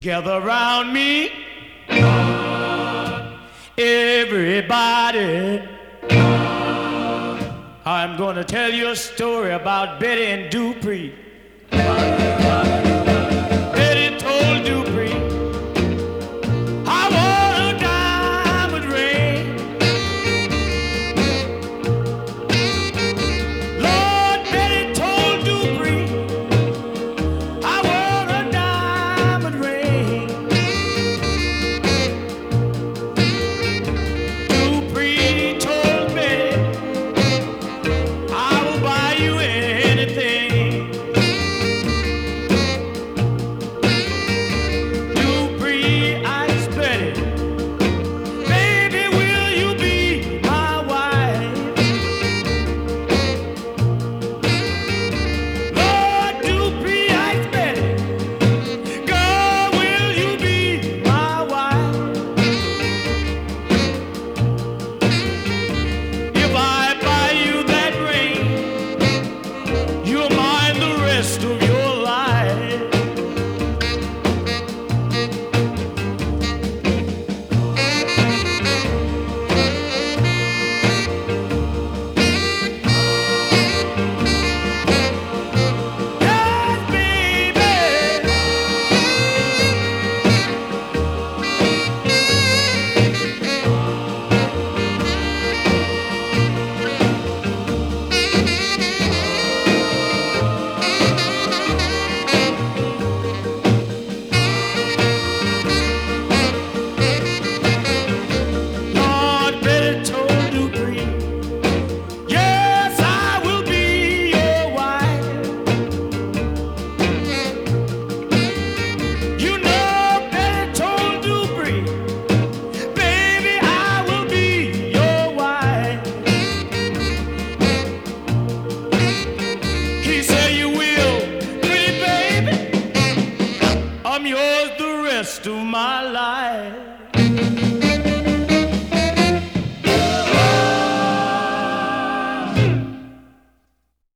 Gather around me, everybody. I'm gonna tell you a story about Betty and Dupree. Betty told Dupree, I want a diamond ring. Lord, Betty told Dupree, I want a diamond ring. Dupree told Betty, I will buy you anything. Dupree asked Betty, baby, will you be my wife? Lord, Dupree asked Betty, girl, will you be my wife? If I buy you that ring, you'll mind the rest of your life. Yes, baby. Lord, Betty told Dupree, yes, I will be your wife. You know, Betty told Dupree, baby, I will be your wife. He said, you will, pretty baby. I'm yours the rest of my life.